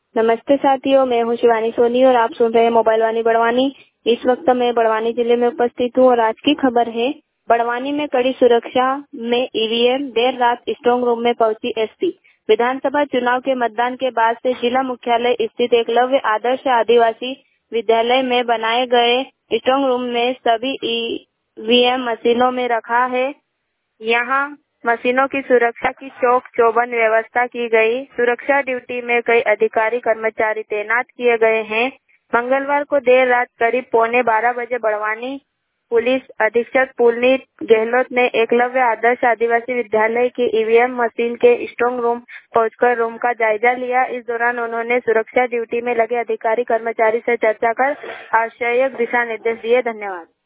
नमस्ते साथियों, मैं हूं शिवानी सोनी और आप सुन रहे हैं मोबाइल वाणी बड़वानी। इस वक्त मैं बड़वानी जिले में उपस्थित हूं और आज की खबर है, बड़वानी में कड़ी सुरक्षा में ईवीएम, देर रात स्ट्रांग रूम में पहुंची एसपी। विधानसभा चुनाव के मतदान के बाद से जिला मुख्यालय स्थित एकलव्य आदर्श आदिवासी विद्यालय में बनाए गए स्ट्रांग रूम में सभी ईवीएम मशीनों में रखा है। यहाँ मशीनों की सुरक्षा की चौक चौबंद व्यवस्था की गई। सुरक्षा ड्यूटी में कई अधिकारी कर्मचारी तैनात किए गए हैं। मंगलवार को देर रात करीब 11:15 बजे बड़वानी पुलिस अधीक्षक पुनीत गहलोत ने एकलव्य आदर्श आदिवासी विद्यालय की ईवीएम मशीन के स्ट्रांग रूम पहुंचकर रूम का जायजा लिया। इस दौरान उन्होंने सुरक्षा ड्यूटी में लगे अधिकारी कर्मचारी से चर्चा कर आवश्यक दिशा निर्देश दिए। धन्यवाद।